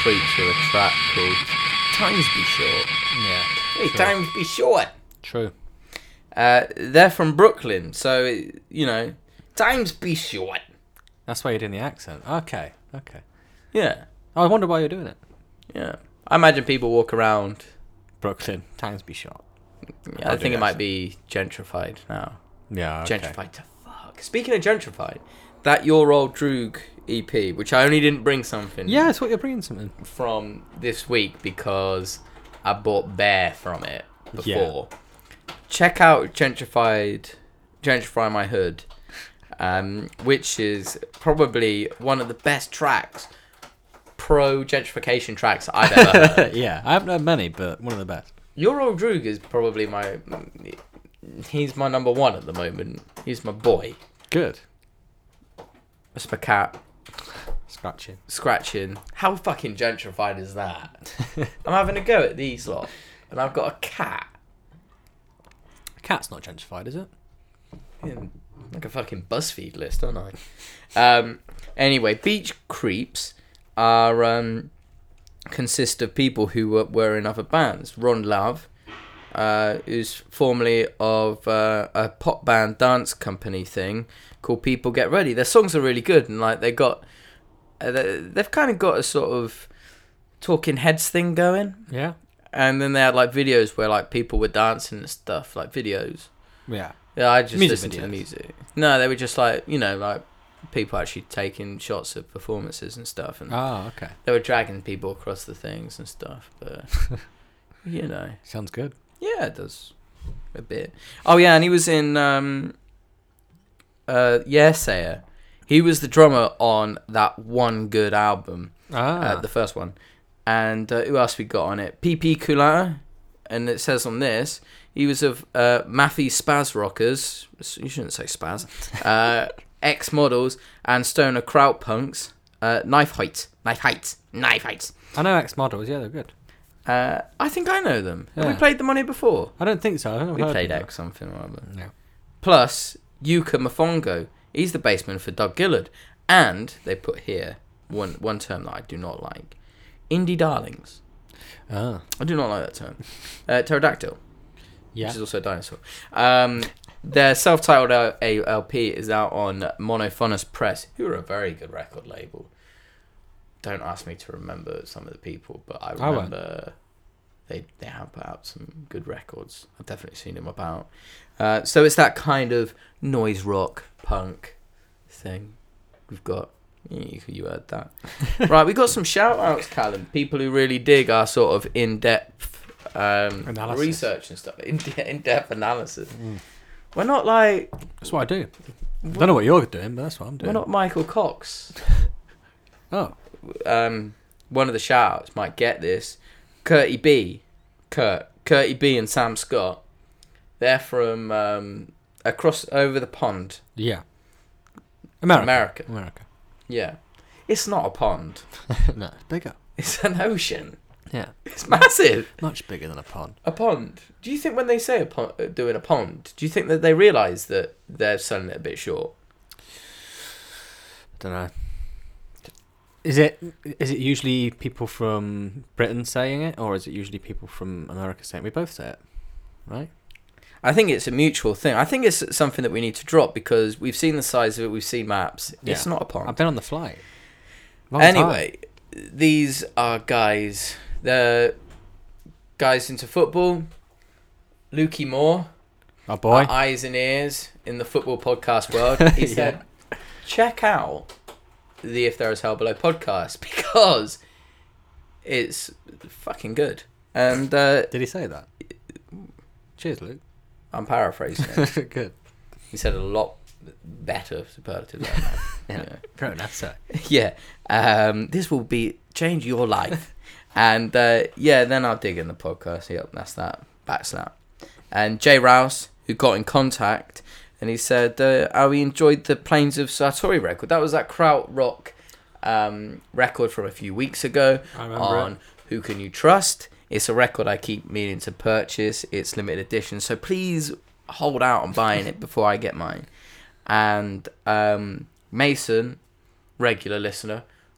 S6: Creeps with a track called Times Be Short.
S1: Yeah.
S6: Hey,
S1: True.
S6: Times Be Short.
S1: True.
S6: They're from Brooklyn, so, Times Be Short.
S1: That's why you're doing the accent. Okay.
S6: Yeah,
S1: I wonder why you're doing it.
S6: yeah. I imagine people walk around.
S1: Brooklyn. Times be short.
S6: Yeah, I think it might be gentrified now.
S1: Yeah. Okay.
S6: Gentrified to fuck. Speaking of gentrified, that Your Old Droog EP, which I only didn't bring something
S1: Yeah, it's what you're bringing something.
S6: from this week because I bought Bear from it before. Check out Gentrify My Hood, which is probably one of the best tracks, pro gentrification tracks I've ever heard.
S1: Yeah, I haven't heard many, but one of the best.
S6: Your Old Droog is probably he's my number one at the moment. He's my boy.
S1: Good.
S6: That's my cat
S1: Scratching.
S6: How fucking gentrified is that? I'm having a go at these lot, and I've got a cat.
S1: A cat's not gentrified, is it?
S6: Yeah, like a fucking BuzzFeed list, aren't I? Anyway, Beach Creeps are consist of people who were in other bands. Ron Love, who's formerly of a pop band dance company thing called People Get Ready. Their songs are really good, and like they've kind of got a sort of Talking Heads thing going.
S1: Yeah.
S6: And then they had like videos where like people were dancing and stuff, like videos.
S1: Yeah.
S6: Yeah, I just
S1: Music
S6: listened to the
S1: videos.
S6: music. No, they were just like, like people actually taking shots of performances and stuff, and
S1: Okay.
S6: they were dragging people across the things and stuff. But
S1: Sounds good.
S6: yeah, it does a bit. Oh yeah, and he was in Sayer. He was the drummer on that One Good album, the first one. And who else we got on it? PP Coulin, and it says on this he was of Matthew Spaz Rockers. You shouldn't say Spaz. X Models and Stoner Kraut Punks. Knife Heights.
S1: I know X Models. Yeah, they're good.
S6: I think I know them. Have we
S1: Yeah.
S6: played them on here before?
S1: I don't think so. I think
S6: We
S1: I've heard
S6: played
S1: them,
S6: X something or other.
S1: though. Yeah.
S6: Plus, Yuka Mafongo. He's the bassman for Doug Gillard. And they put here one term that I do not like. Indie Darlings.
S1: Ah.
S6: I do not like that term. Pterodactyl,
S1: Yeah.
S6: which is also a dinosaur. Their self-titled LP is out on Monophonous Press, who are a very good record label. Don't ask me to remember some of the people, but I
S1: won't.
S6: remember they have put out some good records. I've definitely seen them about. So it's that kind of noise rock punk thing we've got. You heard that. Right, we got some shout outs, Callum. People who really dig our sort of in-depth
S1: Analysis.
S6: research and stuff. In-depth analysis. We're not like...
S1: That's what I do. I don't know what you're doing, but that's what I'm doing.
S6: We're not Michael Cox.
S1: Oh.
S6: One of the shout outs might get this. Curty B and Sam Scott. They're from across over the pond.
S1: Yeah. America.
S6: Yeah. It's not a pond.
S1: No, it's bigger.
S6: It's an ocean.
S1: Yeah.
S6: It's massive.
S1: Much bigger than a pond.
S6: A pond. Do you think when they say doing a pond, do you think that they realise that they're selling it a bit short?
S1: Don't know. Is it usually people from Britain saying it, or is it usually people from America saying it? We both say it, right?
S6: I think it's a mutual thing. I think it's something that we need to drop because we've seen the size of it, we've seen maps.
S1: Yeah.
S6: It's not a pond.
S1: I've been on the flight.
S6: Anyway, these are guys. They're guys into football. Lukey Moore,
S1: Oh boy.
S6: our eyes and ears in the football podcast world. He said, check out the If There Is Hell Below podcast because it's fucking good. And
S1: Did he say that? Cheers, Luke.
S6: I'm paraphrasing it.
S1: Good.
S6: He said a lot better superlative than that.
S1: Yeah. Very nice, sir.
S6: Yeah. This will change your life. And then I'll dig in the podcast. Yep, that's that. Backslap. And Jay Rouse, who got in contact, and he said, how he enjoyed the Plains of Satori record. That was that krautrock record from a few weeks ago
S1: I remember
S6: on Who Can You Trust. It's a record I keep meaning to purchase. It's limited edition, so please hold out on buying it before I get mine. And Mason, regular listener,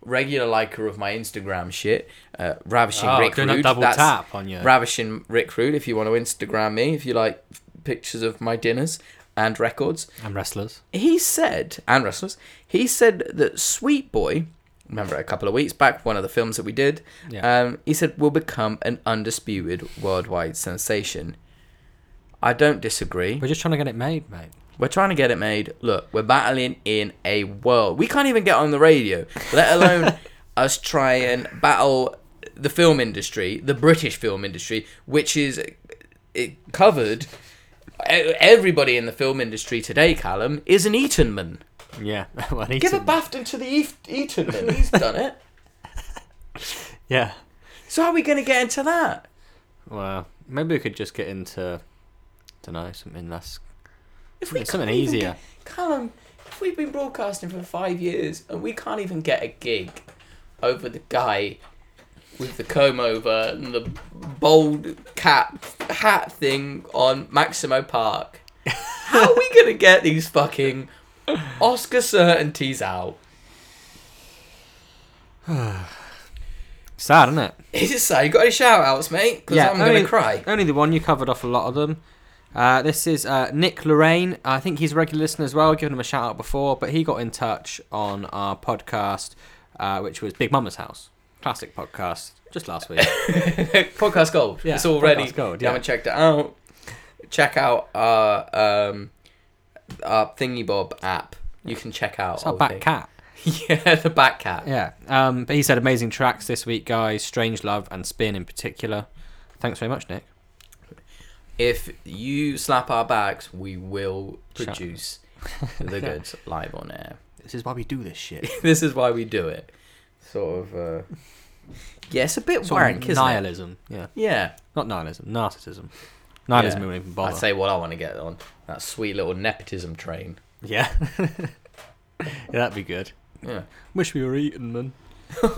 S6: regular liker of my Instagram shit, Ravishing Rick
S1: doing
S6: Rude.
S1: a double
S6: That's
S1: tap on you.
S6: Ravishing Rick Rude. If you want to Instagram me, if you like pictures of my dinners and records.
S1: And wrestlers.
S6: He said that Sweet Boy, remember a couple of weeks back, one of the films that we did, he said will become an undisputed worldwide sensation. I don't disagree.
S1: We're just trying to get it made, mate.
S6: We're trying to get it made. Look, we're battling in a world. We can't even get on the radio, let alone us try and battle the film industry, the British film industry, which is covered. Everybody in the film industry today, Callum, is an Eatonman.
S1: Yeah. Well,
S6: Give a BAFTA to the Eatonman. He's done it.
S1: Yeah.
S6: So how are we going to get into that?
S1: Well, maybe we could just get into, I don't know, something less... something
S6: can't
S1: easier.
S6: even Callum, if we've been broadcasting for 5 years and we can't even get a gig over the guy with the comb over and the bold hat thing on Maximo Park, how are we going to get these fucking Oscar certainties out?
S1: Sad, isn't it?
S6: It's sad. You got any shout outs, mate? Because I'm going to cry.
S1: Only the one. You covered off a lot of them. This is Nick Lorraine. I think he's a regular listener as well. I've given him a shout out before, but he got in touch on our podcast, which was Big Mama's House. Classic podcast, just last week.
S6: Podcast Gold.
S1: Yeah,
S6: it's all ready.
S1: Podcast Gold,
S6: If you haven't checked it out, check out our Thingy Bob app. You can check out.
S1: It's our back cat.
S6: Yeah, the back cat.
S1: Yeah. But he said amazing tracks this week, guys. Strange Love and Spin in particular. Thanks very much, Nick.
S6: If you slap our backs, we will produce the goods live on air.
S1: This is why we do this shit.
S6: This is why we do it. Sort of. Yeah, it's a bit wank, isn't
S1: nihilism.
S6: it?
S1: Yeah.
S6: Yeah.
S1: Not nihilism. Narcissism. Nihilism
S6: Yeah.
S1: won't even bother.
S6: I'd say what I want to get on. That sweet little nepotism train.
S1: Yeah. Yeah, that'd be good.
S6: Yeah.
S1: Wish we were eating, man.
S6: My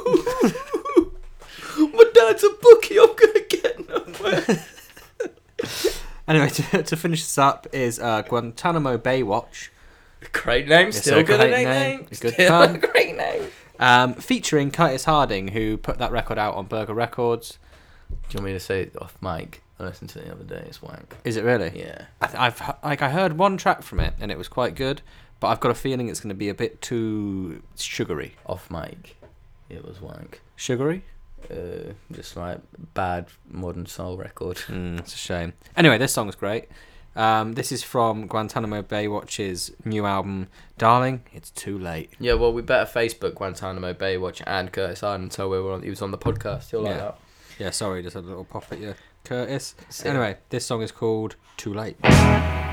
S6: dad's a bookie. I'm gonna get nowhere.
S1: Anyway, to finish this up is Guantanamo Bay Watch.
S6: Great name. Still good
S1: great
S6: name.
S1: Good
S6: Still
S1: fun.
S6: a great name.
S1: Featuring Curtis Harding, who put that record out on Burger Records.
S6: Do you want me to say it off mic? I listened to it the other day. It's wank.
S1: Is it really?
S6: Yeah.
S1: I heard one track from it and it was quite good, but I've got a feeling it's going to be a bit too sugary.
S6: Off mic, it was wank.
S1: Sugary?
S6: Just like bad modern soul record.
S1: It's a shame. Anyway, this song's great. This is from Guantanamo Bay Watch's new album, Darling, It's Too Late.
S6: Yeah, well, we better Facebook Guantanamo Bay Watch and Curtis Harding until he was on the podcast. He'll like that.
S1: Yeah, sorry, just a little pop at you, Curtis.
S6: See ya.
S1: Anyway, this song is called Too Late.